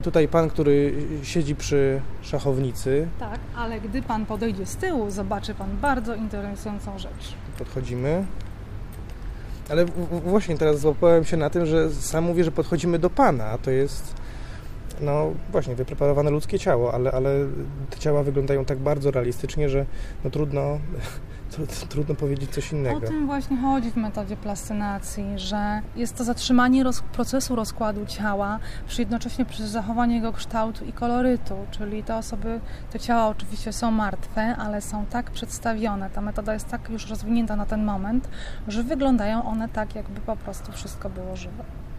Tutaj pan, który siedzi przy szachownicy. Tak, ale gdy pan podejdzie z tyłu, zobaczy pan bardzo interesującą rzecz. Podchodzimy. Ale właśnie teraz złapałem się na tym, że sam mówię, że podchodzimy do pana, a to jest właśnie wypreparowane ludzkie ciało, ale te ciała wyglądają tak bardzo realistycznie, że trudno powiedzieć coś innego. O tym właśnie chodzi w metodzie plascynacji, że jest to zatrzymanie procesu rozkładu ciała, jednocześnie przez zachowanie jego kształtu i kolorytu, czyli te ciała oczywiście są martwe, ale są tak przedstawione, ta metoda jest tak już rozwinięta na ten moment, że wyglądają one tak, jakby po prostu wszystko było żywe.